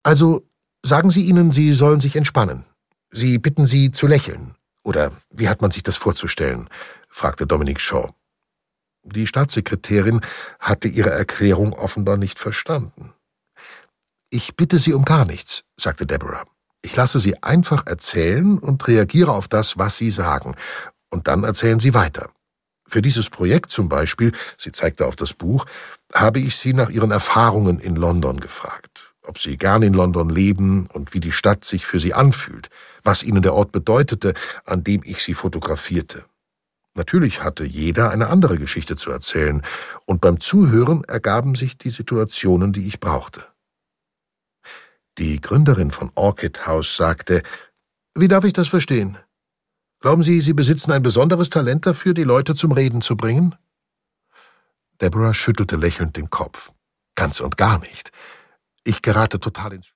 Also sagen Sie ihnen, sie sollen sich entspannen. Sie bitten sie zu lächeln. Oder wie hat man sich das vorzustellen? Fragte Dominic Shaw. Die Staatssekretärin hatte ihre Erklärung offenbar nicht verstanden. »Ich bitte Sie um gar nichts«, sagte Deborah. »Ich lasse Sie einfach erzählen und reagiere auf das, was Sie sagen. Und dann erzählen Sie weiter. Für dieses Projekt zum Beispiel«, sie zeigte auf das Buch, »habe ich Sie nach Ihren Erfahrungen in London gefragt. Ob Sie gern in London leben und wie die Stadt sich für Sie anfühlt, was Ihnen der Ort bedeutete, an dem ich Sie fotografierte. Natürlich hatte jeder eine andere Geschichte zu erzählen, und beim Zuhören ergaben sich die Situationen, die ich brauchte.« Die Gründerin von Orchid House sagte, »Wie darf ich das verstehen? Glauben Sie, Sie besitzen ein besonderes Talent dafür, die Leute zum Reden zu bringen?« Deborah schüttelte lächelnd den Kopf. »Ganz und gar nicht. Ich gerate total ins